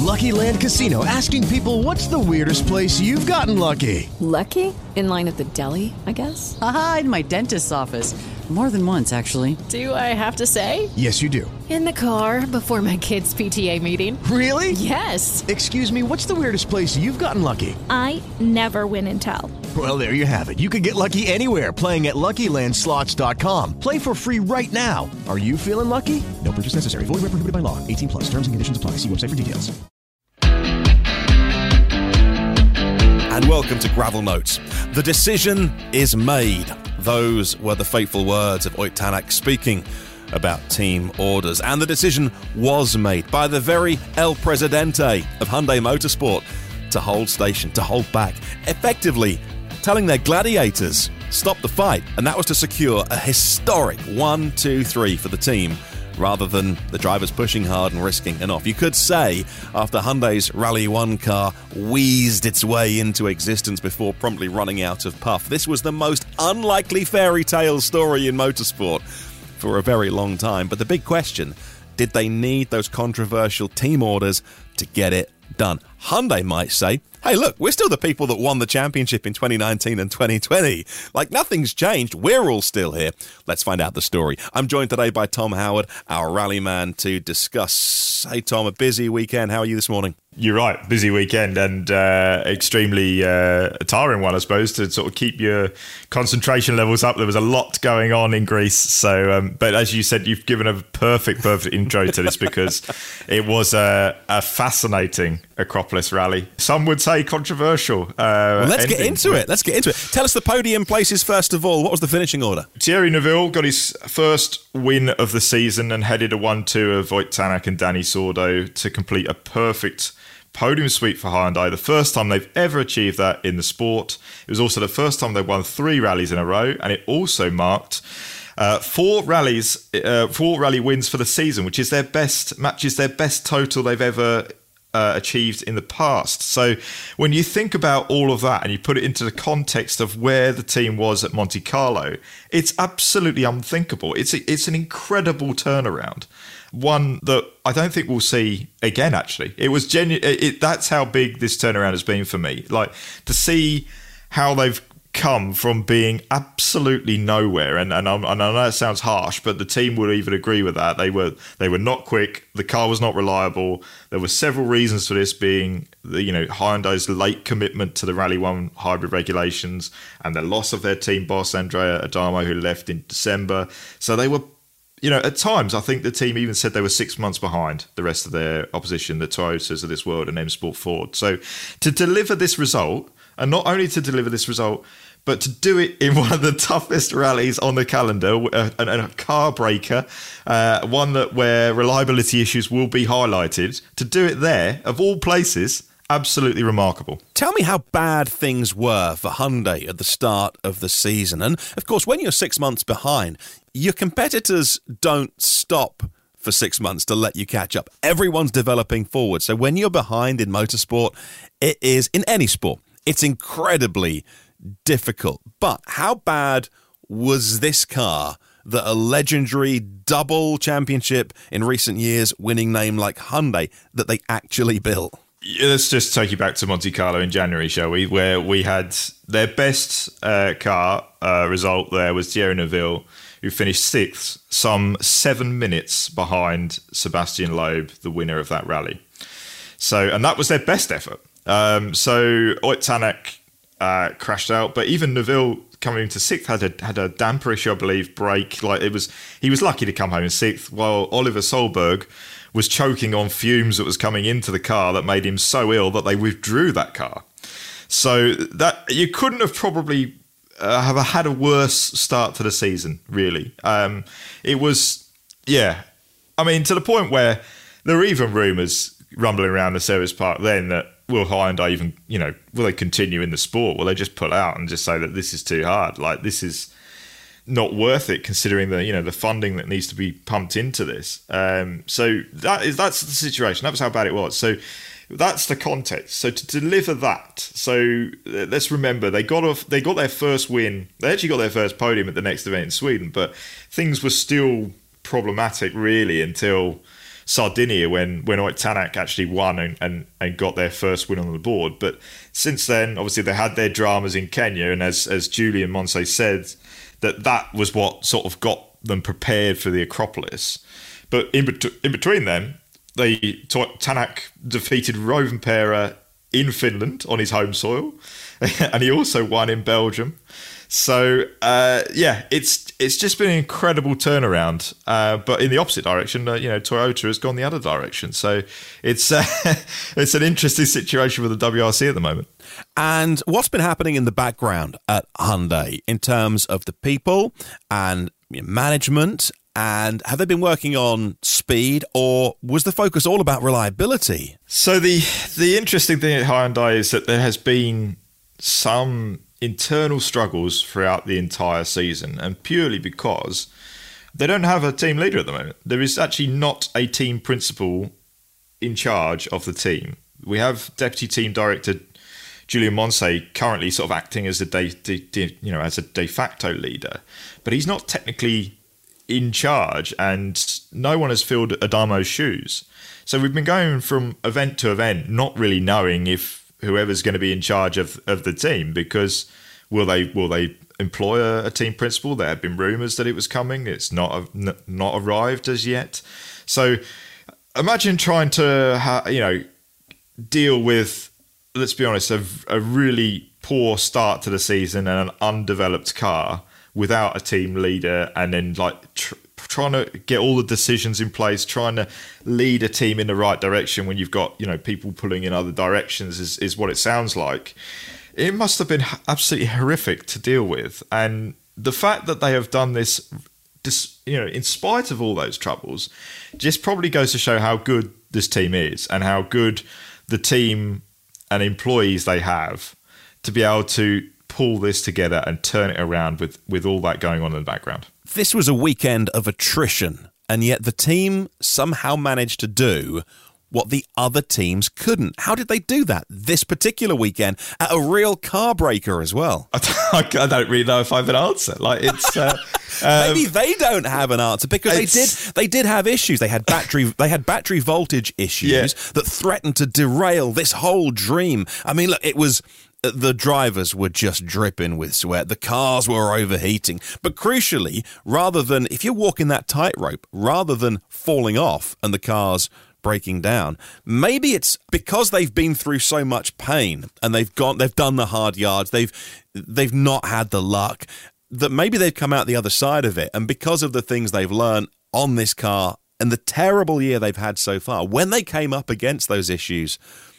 Lucky Land Casino, asking people, what's the weirdest place you've gotten lucky? Lucky? In line at the deli, I guess? Aha, in my dentist's office. More than once, actually. Do I have to say? Yes, you do. In the car before my kids' PTA meeting. Really? Yes. Excuse me, what's the weirdest place you've gotten lucky? I never win and tell. Well, there you have it. You can get lucky anywhere, playing at LuckyLandSlots.com. Play for free right now. Are you feeling lucky? No purchase necessary. Void where prohibited by law. 18 plus. Terms and conditions apply. See website for details. And welcome to Gravel Notes. The decision is made. Those were the fateful words of Ott Tänak speaking about team orders. And the decision was made by the very El Presidente of Hyundai Motorsport to hold station, to hold back, effectively telling their gladiators, stop the fight. And that was to secure a historic 1-2-3 for the team, rather than the drivers pushing hard and risking an off. You could say, after Hyundai's Rally 1 car wheezed its way into existence before promptly running out of puff, this was the most unlikely fairy tale story in motorsport for a very long time. But the big question, did they need those controversial team orders to get it done? Hyundai might say, hey, look, we're still the people that won the championship in 2019 and 2020. Like, nothing's changed. We're all still here. Let's find out the story. I'm joined today by Tom Howard, our rally man, to discuss. Hey, Tom, a busy weekend. How are you this morning? You're right, busy weekend and extremely tiring one, I suppose, to sort of keep your concentration levels up. There was a lot going on in Greece. So, but as you said, you've given a perfect intro to this because it was a fascinating Acropolis rally. Some would say controversial. Well, let's get into it. Tell us the podium places first of all. What was the finishing order? Thierry Neuville got his first win of the season and headed a 1-2 of Ott Tänak and Dani Sordo to complete a perfect podium sweep for Hyundai, the first time they've ever achieved that in the sport. It was also the first time they won 3 rallies in a row, and it also marked 4 rally wins for the season, which is their best total they've ever achieved in the past. So when you think about all of that and you put it into the context of where the team was at Monte Carlo, it's absolutely unthinkable. It's an incredible turnaround. One that I don't think we'll see again, actually. It was that's how big this turnaround has been for me. Like, to see how they've come from being absolutely nowhere, and I know it sounds harsh, but the team would even agree with that. They were not quick. The car was not reliable. There were several reasons for this, being Hyundai's late commitment to the Rally 1 hybrid regulations and the loss of their team boss Andrea Adamo, who left in December. So they were, at times I think the team even said they were 6 months behind the rest of their opposition, the Toyotas of this world and M Sport Ford. So to deliver this result, and not only to deliver this result, but to do it in one of the toughest rallies on the calendar, and a car breaker, one where reliability issues will be highlighted, to do it there, of all places, absolutely remarkable. Tell me how bad things were for Hyundai at the start of the season. And, of course, when you're 6 months behind, your competitors don't stop for 6 months to let you catch up. Everyone's developing forward. So when you're behind in motorsport, it is, in any sport, it's incredibly difficult. But how bad was this car that a legendary double championship in recent years winning name like Hyundai that they actually built? Yeah, let's just take you back to Monte Carlo in January, shall we? Where we had their best car result there was Thierry Neuville, who finished 6th, some 7 minutes behind Sebastian Loeb, the winner of that rally. So, and that was their best effort. So Ott Tänak crashed out, but even Neuville coming into 6th had a damper issue, I believe, break. He was lucky to come home in 6th, while Oliver Solberg was choking on fumes that was coming into the car that made him so ill that they withdrew that car. So that you couldn't have probably have had a worse start to the season, really. It was, yeah. I mean, to the point where there were even rumours rumbling around the service park then that will Hyundai even, will they continue in the sport? Will they just pull out and just say that this is too hard? Like, this is not worth it, considering the funding that needs to be pumped into this. So that's the situation. That was how bad it was. So that's the context. So to deliver that, so let's remember they got their first win. They actually got their first podium at the next event in Sweden, but things were still problematic really until Sardinia when Oittanack actually won and got their first win on the board. But since then, obviously, they had their dramas in Kenya, and as Julian Moncey said, that was what sort of got them prepared for the Acropolis. But in between them, Tanak defeated Rovanperä in Finland on his home soil, and he also won in Belgium. So it's just been an incredible turnaround. But in the opposite direction, Toyota has gone the other direction. So it's it's an interesting situation with the WRC at the moment. And what's been happening in the background at Hyundai in terms of the people and management? And have they been working on speed, or was the focus all about reliability? So the interesting thing at Hyundai is that there has been some internal struggles throughout the entire season, and purely because they don't have a team leader at the moment. There is actually not a team principal in charge of the team. We have deputy team director Julian Moncey currently sort of acting as a de facto leader, but he's not technically in charge, and no one has filled Adamo's shoes. So we've been going from event to event, not really knowing if whoever's going to be in charge of the team, because will they employ a team principal? There have been rumours that it was coming. It's not arrived as yet. So imagine trying to deal with, let's be honest, a really poor start to the season and an undeveloped car without a team leader, and then trying to get all the decisions in place, trying to lead a team in the right direction when you've got people pulling in other directions is what it sounds like. It must have been absolutely horrific to deal with, and the fact that they have done this, in spite of all those troubles, just probably goes to show how good this team is and how good the team and employees they have to be able to pull this together and turn it around with all that going on in the background. This was a weekend of attrition, and yet the team somehow managed to do what the other teams couldn't. How did they do that this particular weekend at a real car breaker as well? I don't really know if I have an answer. Maybe they don't have an answer, because they did have issues. They had battery voltage issues that threatened to derail this whole dream. I mean, look, it was. The drivers were just dripping with sweat. The cars were overheating. But crucially, if you're walking that tightrope, rather than falling off and the car's breaking down, maybe it's because they've been through so much pain and they've done the hard yards, they've not had the luck, that maybe they've come out the other side of it. And because of the things they've learned on this car and the terrible year they've had so far, when they came up against those issues,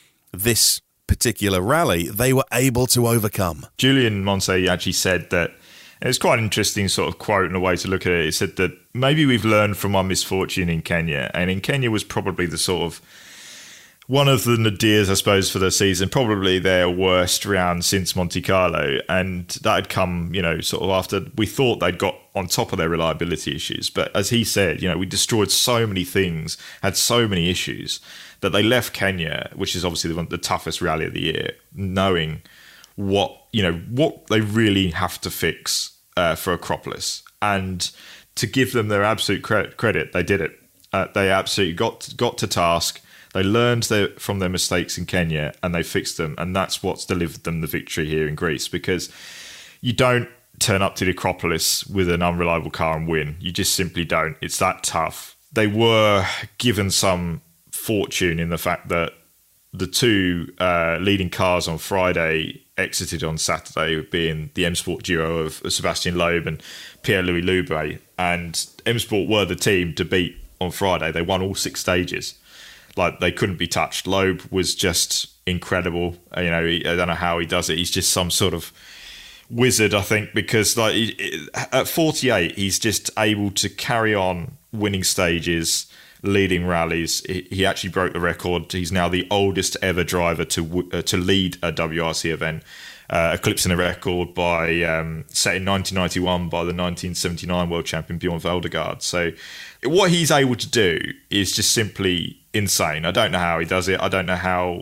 this particular rally, they were able to overcome. Julian Moncey actually said that, and it's quite an interesting sort of quote and a way to look at it. He said that maybe we've learned from our misfortune in Kenya, and in Kenya was probably the sort of one of the nadirs, I suppose, for the season, probably their worst round since Monte Carlo, and that had come, sort of after we thought they'd got on top of their reliability issues. But as he said, we destroyed so many things, had so many issues, that they left Kenya, which is obviously the toughest rally of the year, knowing what they really have to fix for Acropolis. And to give them their absolute credit, they did it. They absolutely got to task. They learned from their mistakes in Kenya and they fixed them. And that's what's delivered them the victory here in Greece, because you don't turn up to the Acropolis with an unreliable car and win. You just simply don't. It's that tough. They were given some fortune in the fact that the two leading cars on Friday exited on Saturday, being the M Sport duo of Sebastian Loeb and Pierre-Louis Loubet. And M Sport were the team to beat on Friday. They won all 6 stages. They couldn't be touched. Loeb was just incredible. I don't know how he does it. He's just some sort of wizard, I think, because at 48, he's just able to carry on winning stages, leading rallies. He actually broke the record. He's now the oldest ever driver to lead a WRC event, eclipsing a record set in 1991 by the 1979 world champion Bjorn Veldegaard. So what he's able to do is just simply insane. I don't know how he does it. I don't know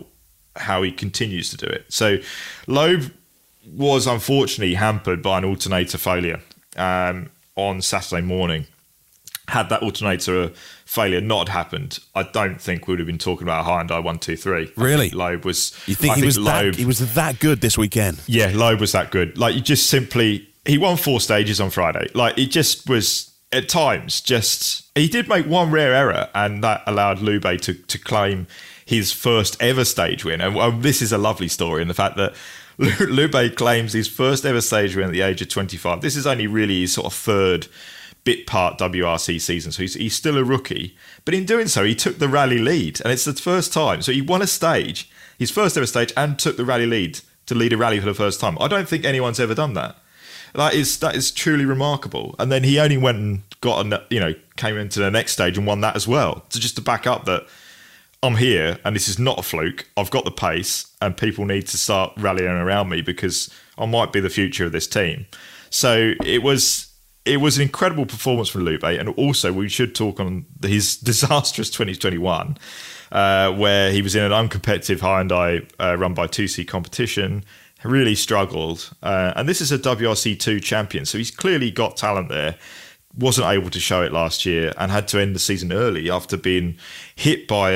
how he continues to do it. So Loeb was unfortunately hampered by an alternator failure on Saturday morning. had that alternator failure not happened, I don't think we would have been talking about Hyundai 1-2-3. Really? Loeb was... You think he was that good this weekend? Yeah, Loeb was that good. Like, you just simply... He won 4 stages on Friday. Like, it just was... At times, he did make one rare error, and that allowed Lube to claim his first ever stage win. And this is a lovely story in the fact that Lube claims his first ever stage win at the age of 25. This is only really his sort of third bit part WRC season, so he's still a rookie. But in doing so, he took the rally lead, and it's the first time. So he won a stage, his first ever stage, and took the rally lead to lead a rally for the first time. I don't think anyone's ever done that. That is truly remarkable. And then he only went and came into the next stage and won that as well. So just to back up that I'm here and this is not a fluke. I've got the pace and people need to start rallying around me because I might be the future of this team. So it was an incredible performance from Lube. And also we should talk on his disastrous 2021, where he was in an uncompetitive Hyundai run by 2C competition. Really struggled, and this is a WRC2 champion, so he's clearly got talent there. Wasn't able to show it last year and had to end the season early after being hit by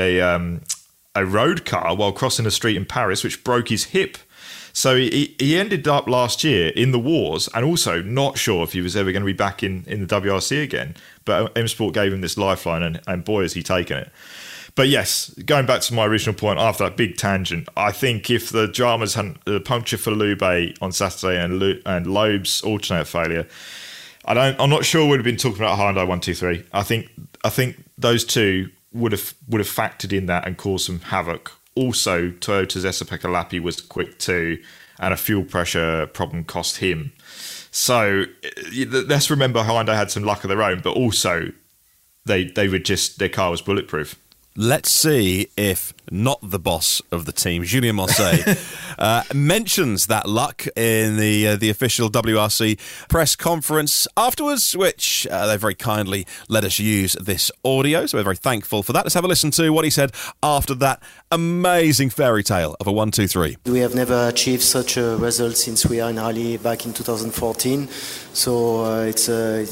a road car while crossing a street in Paris, which broke his hip. So he ended up last year in the wars and also not sure if he was ever going to be back in the WRC again. But M Sport gave him this lifeline, and boy, has he taken it. But yes, going back to my original point after that big tangent, I think if the dramas hadn't, the puncture for Lube on Saturday and Loeb's alternator failure, I'm not sure we'd have been talking about Hyundai 1-2-3. I think those two would have factored in that and caused some havoc. Also, Toyota's Esa-Pekka Lappi was quick too, and a fuel pressure problem cost him. So let's remember Hyundai had some luck of their own, but also their car was bulletproof. Let's see if not the boss of the team, Julien Moncey, mentions that luck in the official WRC press conference afterwards, which they very kindly let us use this audio, so we're very thankful for that. Let's have a listen to what he said after that amazing fairy tale of a 1-2-3. We have never achieved such a result since we are in rally back in 2014, so it's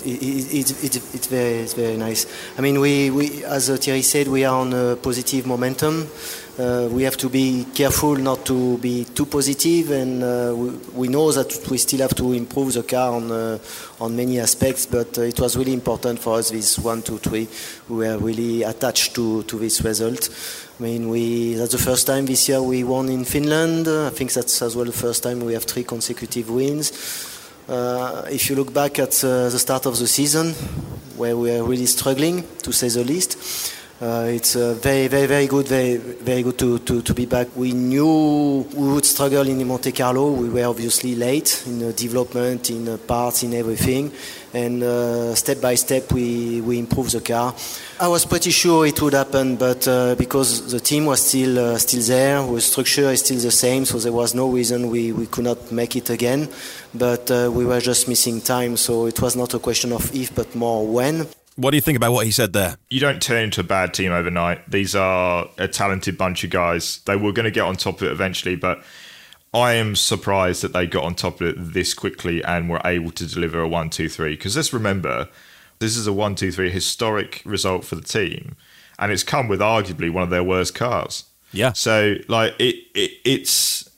very nice. I mean, we as Thierry said, we are on a positive momentum. We have to be careful not to be too positive, and we know that we still have to improve the car on many aspects, but it was really important for us, this 1-2-3. We were really attached to this result. I mean, that's the first time this year we won in Finland. I think that's as well the first time we have 3 consecutive wins. If you look back at the start of the season, where we were really struggling, to say the least, it's very, very, very good, very, very good to be back. We knew we would struggle in Monte Carlo. We were obviously late in the development, in the parts, in everything, and step by step we improved the car. I was pretty sure it would happen, but because the team was still there, the structure is still the same, so there was no reason we could not make it again. But we were just missing time, so it was not a question of if, but more when. What do you think about what he said there? You don't turn into a bad team overnight. These are a talented bunch of guys. They were going to get on top of it eventually, but I am surprised that they got on top of it this quickly and were able to deliver a 1-2-3. Because let's remember, this is a 1-2-3 historic result for the team, and it's come with arguably one of their worst cars. Yeah. So like it's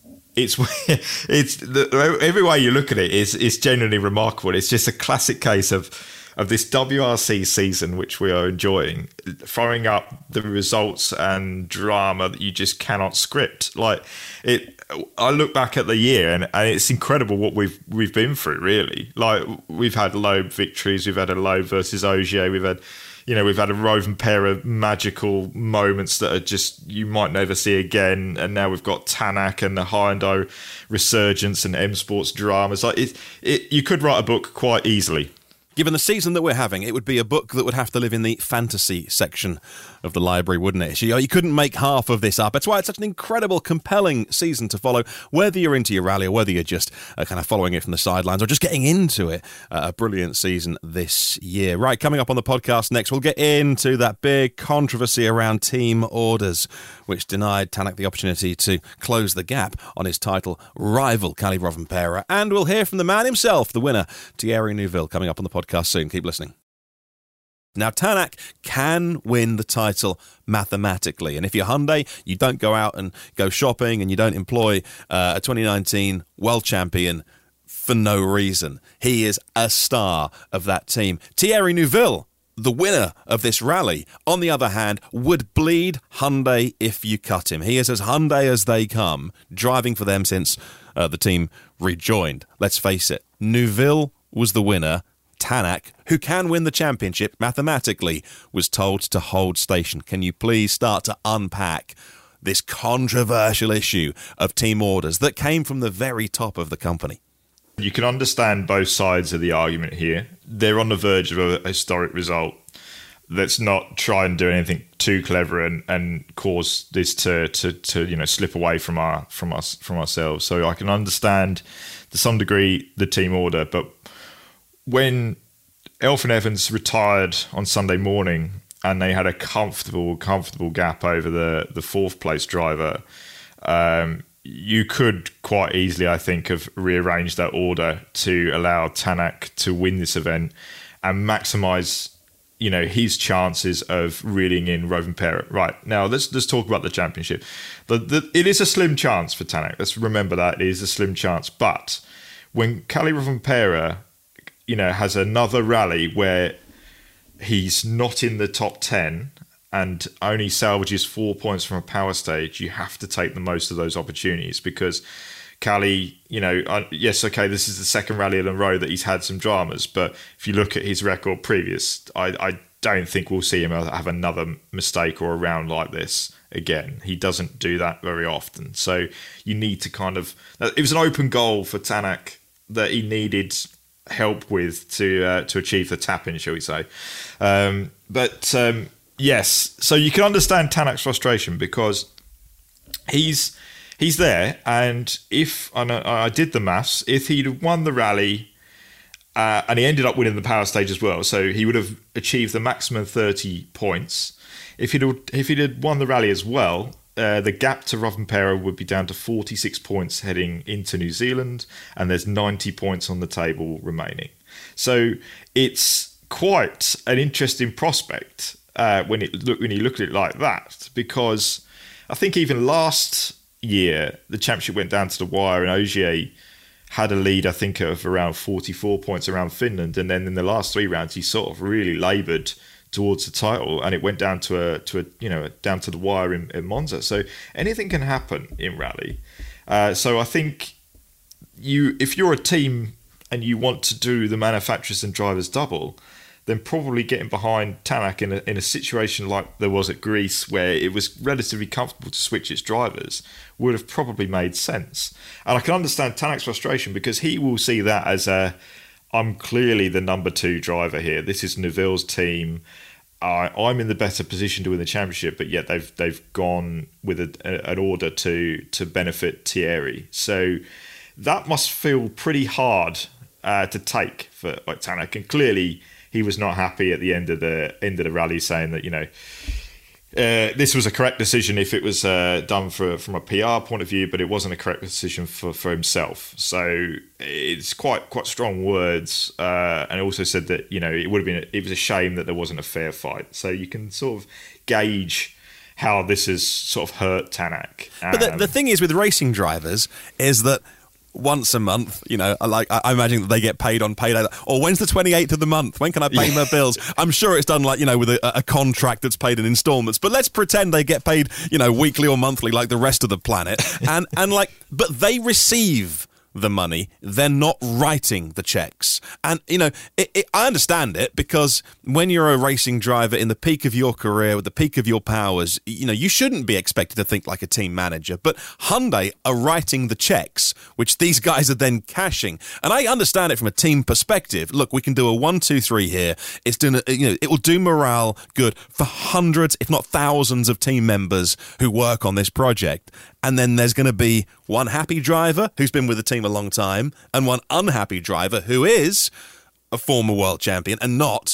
every way you look at it is genuinely remarkable. It's just a classic case of this WRC season, which we are enjoying, throwing up the results and drama that you just cannot script. Like it, I look back at the year and it's incredible what we've been through. Really, like we've had Loeb victories, we've had a Loeb versus Ogier, we've had a Rovanperä magical moments that are just you might never see again, and now we've got Tanak and the Hyundai resurgence and M Sports dramas. Like you could write a book quite easily. Given the season that we're having, it would be a book that would have to live in the fantasy section of the library, wouldn't it? You couldn't make half of this up. That's why it's such an incredible, compelling season to follow, whether you're into your rally or whether you're just kind of following it from the sidelines or just getting into it. A brilliant season this year. Right, coming up on the podcast next, we'll get into that big controversy around team orders, which denied Tanak the opportunity to close the gap on his title rival, Kalle Rovanperä. And we'll hear from the man himself, the winner, Thierry Neuville, coming up on the podcast soon. Keep listening. Now, Tanak can win the title mathematically. And if you're Hyundai, you don't go out and go shopping and you don't employ a 2019 world champion for no reason. He is a star of that team. Thierry Neuville, the winner of this rally, on the other hand, would bleed Hyundai if you cut him. He is as Hyundai as they come, driving for them since the team rejoined. Let's face it, Neuville was the winner. Tanak, who can win the championship mathematically, was told to hold station. Can you please start to unpack this controversial issue of team orders that came from the very top of the company? You can understand both sides of the argument here. They're on the verge of a historic result. Let's not try and do anything too clever and cause this to slip away from ourselves. So I can understand to some degree the team order, but when Elfyn Evans retired on Sunday morning and they had a comfortable gap over the fourth place driver, you could quite easily, I think, have rearranged that order to allow Tanak to win this event and maximise, his chances of reeling in Rovanperä. Right, now let's talk about the championship. It is a slim chance for Tanak. Let's remember that. It is a slim chance. But when Kalle Rovanperä has another rally where he's not in the top 10 and only salvages 4 points from a power stage, you have to take the most of those opportunities because Kalle, yes, okay, this is the second rally in a row that he's had some dramas, but if you look at his record previous, I don't think we'll see him have another mistake or a round like this again. He doesn't do that very often. So you need to it was an open goal for Tanak that he needed help with to achieve the tap-in, shall we say. Yes, so you can understand Tanak's frustration because he's there, and I did the maths, if he'd won the rally and he ended up winning the power stage as well, so he would have achieved the maximum 30 points. If he'd had won the rally as well, the gap to Rovanperä would be down to 46 points heading into New Zealand, and there's 90 points on the table remaining. So it's quite an interesting prospect when you look at it like that, because I think even last year the championship went down to the wire and Ogier had a lead, I think, of around 44 points around Finland, and then in the last three rounds he sort of really laboured towards the title, and it went down to down to the wire in Monza. So anything can happen in rally. So I think if you're a team and you want to do the manufacturers and drivers double, then probably getting behind Tanak in a situation like there was at Greece, where it was relatively comfortable to switch its drivers, would have probably made sense. And I can understand Tanak's frustration because he will see that as I'm clearly the number two driver here. This is Neuville's team. I'm in the better position to win the championship, but yet they've gone with an order to benefit Thierry. So that must feel pretty hard to take for Tanak. And clearly he was not happy at the end of the rally, saying that this was a correct decision if it was done from a PR point of view, but it wasn't a correct decision for himself. So it's quite strong words, and also said that it was a shame that there wasn't a fair fight. So you can sort of gauge how this has sort of hurt Tanak. But the thing is with racing drivers is that once a month, I imagine that they get paid on payday. Or when's the 28th of the month? When can I pay my bills? I'm sure it's done with a contract that's paid in installments. But let's pretend they get paid, weekly or monthly like the rest of the planet. But they receive the money. They're not writing the checks. And, I understand it, because when you're a racing driver in the peak of your career, with the peak of your powers, you shouldn't be expected to think like a team manager. But Hyundai are writing the checks, which these guys are then cashing. And I understand it from a team perspective. Look, we can do a 1, 2, 3 here. It's doing, it will do morale good for hundreds, if not thousands, of team members who work on this project. And then there's going to be one happy driver who's been with the team a long time and one unhappy driver who is a former world champion and not,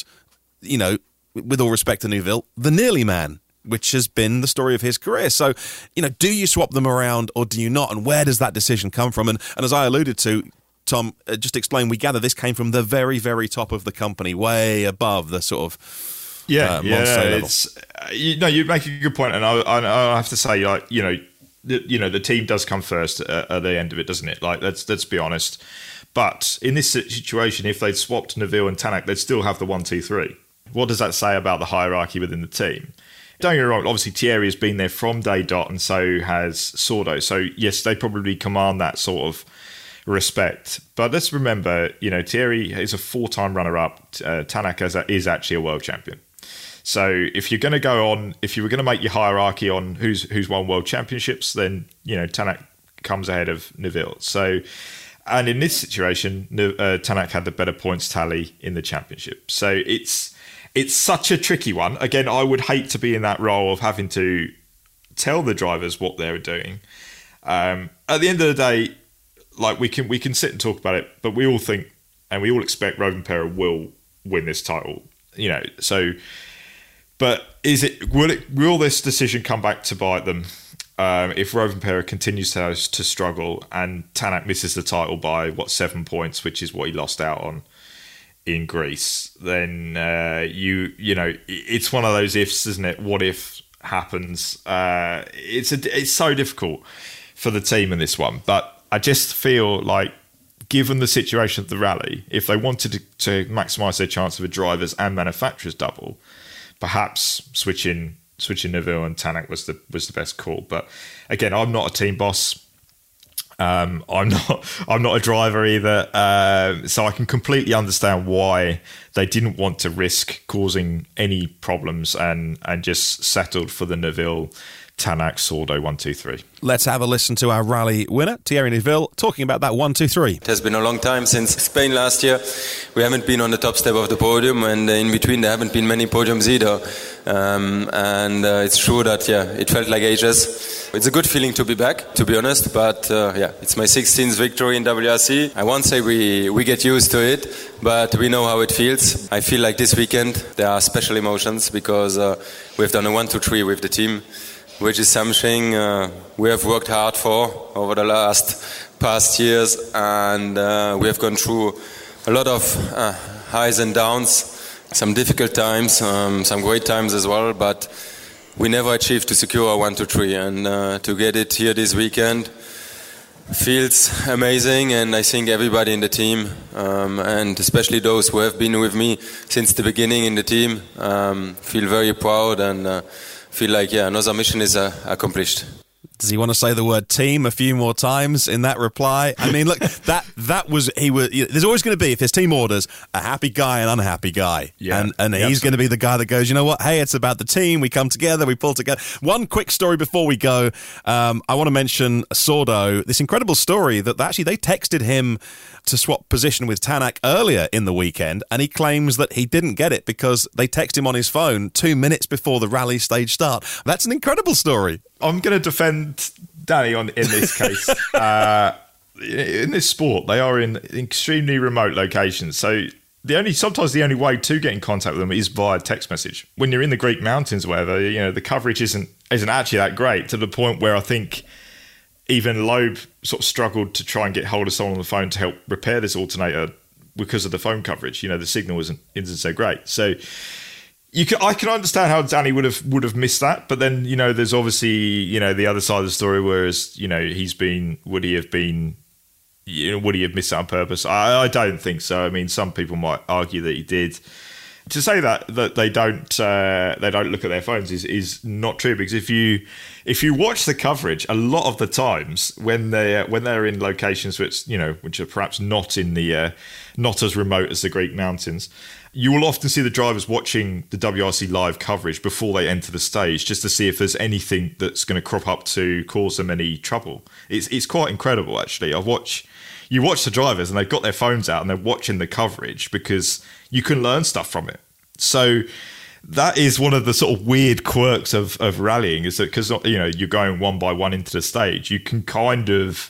with all respect to Neuville, the nearly man, which has been the story of his career. So, do you swap them around or do you not? And where does that decision come from? And as I alluded to, Tom, just explain, we gather this came from the very, very top of the company, way above the sort of Monster level. It's you make a good point, and I have to say, like, the team does come first at the end of it, doesn't it? Like, let's be honest. But in this situation, if they'd swapped Neville and Tanak, they'd still have the 1-2-3. What does that say about the hierarchy within the team? Don't get me wrong, obviously Thierry has been there from day dot, and so has Sordo. So yes, they probably command that sort of respect. But let's remember, Thierry is a 4-time runner-up. Tanak is actually a world champion. So if you're going to if you were going to make your hierarchy on who's won world championships, then Tanak comes ahead of Neville. So, and in this situation, Tanak had the better points tally in the championship. So it's such a tricky one. Again, I would hate to be in that role of having to tell the drivers what they're doing. At the end of the day, like, we can sit and talk about it, but we all think and we all expect Rovanperä will win this title. So. But will this decision come back to bite them if Rovanperä continues to struggle and Tanak misses the title by 7 points, which is what he lost out on in Greece? Then it's one of those ifs, isn't it? What if happens? It's so difficult for the team in this one, but I just feel like, given the situation of the rally, if they wanted to maximise their chance of a drivers and manufacturers double, perhaps switching Neville and Tanak was the best call. But again, I'm not a team boss. I'm not a driver either. So I can completely understand why they didn't want to risk causing any problems and just settled for the Neville Tanak Sordo 1-2-3. Let's have a listen to our rally winner, Thierry Neuville, talking about that 1-2-3. It has been a long time since Spain last year. We haven't been on the top step of the podium, and in between there haven't been many podiums either. And it's true that, it felt like ages. It's a good feeling to be back, to be honest, but it's my 16th victory in WRC. I won't say we get used to it, but we know how it feels. I feel like this weekend there are special emotions because we've done a 1-2-3 with the team, which is something we have worked hard for over the past years, and we have gone through a lot of highs and downs, some difficult times, some great times as well, but we never achieved to secure a 1-2-3, and to get it here this weekend feels amazing. And I think everybody in the team, and especially those who have been with me since the beginning in the team, feel very proud and feel like another mission is accomplished. Does he want to say the word team a few more times in that reply? I mean, look, there's always going to be, if there's team orders, a happy guy and unhappy guy. Yeah. And he's going to be the guy that goes, you know what? Hey, it's about the team. We come together, we pull together. One quick story before we go. I want to mention Sordo, this incredible story that actually they texted him to swap position with Tanak earlier in the weekend, and he claims that he didn't get it because they texted him on his phone 2 minutes before the rally stage start. That's an incredible story. I'm going to defend Danny in this case. In this sport, they are in extremely remote locations, so sometimes the only way to get in contact with them is via text message. When you're in the Greek mountains or whatever, the coverage isn't actually that great, to the point where I think even Loeb sort of struggled to try and get hold of someone on the phone to help repair this alternator because of the phone coverage. The signal isn't so great. So I can understand how Danny would have missed that, but then there's obviously the other side of the story. Whereas would he have missed that on purpose? I don't think so. I mean, some people might argue that he did. To say that they don't look at their phones is not true, because if you watch the coverage, a lot of the times when they're in locations which are perhaps not as remote as the Greek mountains, you will often see the drivers watching the WRC live coverage before they enter the stage, just to see if there's anything that's going to crop up to cause them any trouble. It's quite incredible, actually. You watch the drivers and they've got their phones out and they're watching the coverage because you can learn stuff from it. So that is one of the sort of weird quirks of rallying, is that because you're going one by one into the stage, you can kind of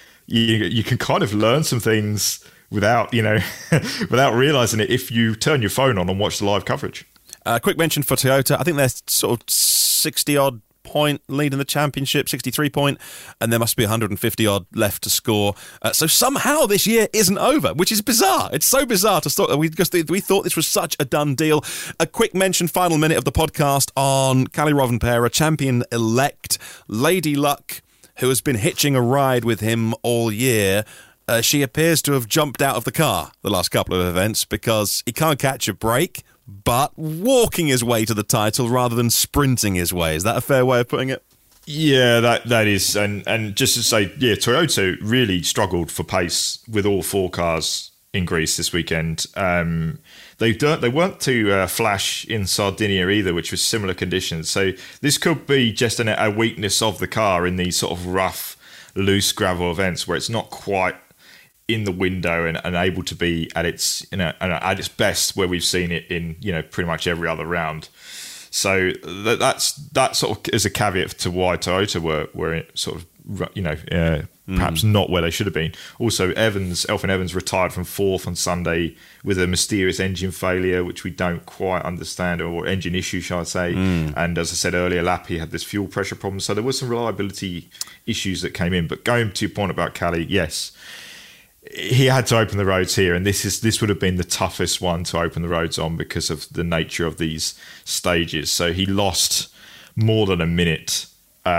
learn some things without realizing it if you turn your phone on and watch the live coverage. Quick mention for Toyota. I think they're sort of 60-odd point lead in the championship, 63 point, and there must be 150 odd left to score. So somehow this year isn't over, which is bizarre. It's so bizarre to start. We thought this was such a done deal. A quick mention, final minute of the podcast, on Kalle Rovanperä, champion-elect, Lady Luck, who has been hitching a ride with him all year. She appears to have jumped out of the car the last couple of events because he can't catch a break, but walking his way to the title rather than sprinting his way. Is that a fair way of putting it? Yeah, that is. And just to say, yeah, Toyota really struggled for pace with all 4 cars in Greece this weekend. They weren't too flash in Sardinia either, which was similar conditions. So this could be just a weakness of the car in these sort of rough, loose gravel events where it's not quite in the window and able to be at its at its best, where we've seen it in pretty much every other round. So that sort of is a caveat to why Toyota were sort of perhaps not where they should have been. Also, Elfyn Evans retired from 4th on Sunday with a mysterious engine failure, which we don't quite understand, or engine issue, shall I say. And as I said earlier, Lappi had this fuel pressure problem. So there were some reliability issues that came in. But going to your point about Kalle, yes, he had to open the roads here, and this would have been the toughest one to open the roads on because of the nature of these stages. So he lost more than a minute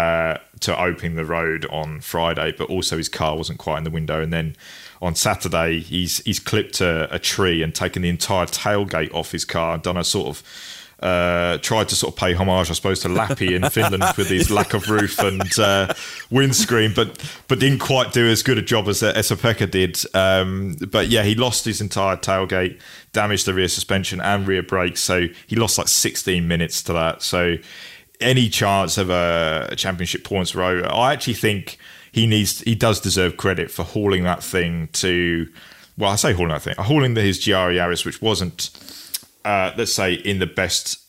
to opening the road on Friday, but also his car wasn't quite in the window. And then on Saturday, he's clipped a tree and taken the entire tailgate off his car and done a sort of tried to sort of pay homage, I suppose, to Lappi in Finland with his lack of roof and windscreen, but didn't quite do as good a job as Esa-Pekka did. But yeah, he lost his entire tailgate, damaged the rear suspension and rear brakes, so he lost like 16 minutes to that. So any chance of a championship points row, I actually think he does deserve credit for hauling that thing to, well, I say hauling that thing, hauling his GR Yaris, which wasn't, let's say, in the best,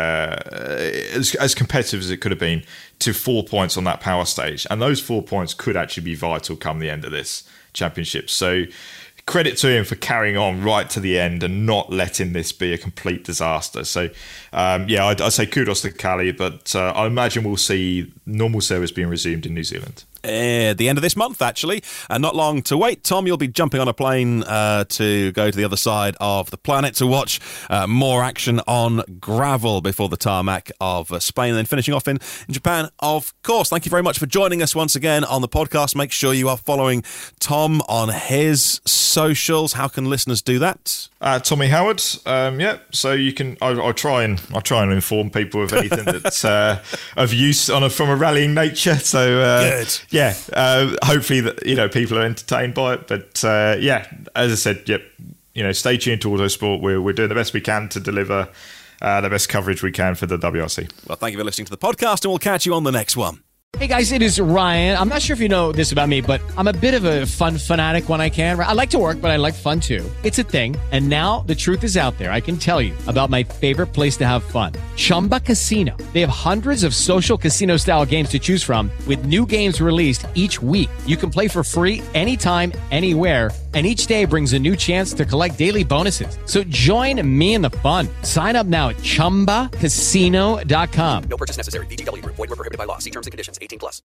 as competitive as it could have been, to 4 points on that power stage. And those 4 points could actually be vital come the end of this championship. So credit to him for carrying on right to the end and not letting this be a complete disaster. So, I'd say kudos to Kalle, but I imagine we'll see normal service being resumed in New Zealand. At the end of this month, actually, and not long to wait. Tom, you'll be jumping on a plane to go to the other side of the planet to watch more action on gravel before the tarmac of Spain, and then finishing off in Japan, of course. Thank you very much for joining us once again on the podcast. Make sure you are following Tom on his socials. How can listeners do that? Tommy Howard. So you can. I'll try and inform people of anything that's of use from a rallying nature. So good. Yeah, hopefully that people are entertained by it. But as I said, stay tuned to Autosport. We're doing the best we can to deliver the best coverage we can for the WRC. Well, thank you for listening to the podcast, and we'll catch you on the next one. Hey guys, it is Ryan. I'm not sure if you know this about me, but I'm a bit of a fun fanatic when I can. I like to work, but I like fun too. It's a thing. And now the truth is out there. I can tell you about my favorite place to have fun. Chumba Casino. They have hundreds of social casino style games to choose from with new games released each week. You can play for free anytime, anywhere. And each day brings a new chance to collect daily bonuses. So join me in the fun. Sign up now at ChumbaCasino.com. No purchase necessary. VGW Group. Void where prohibited by law. See terms and conditions. 18+.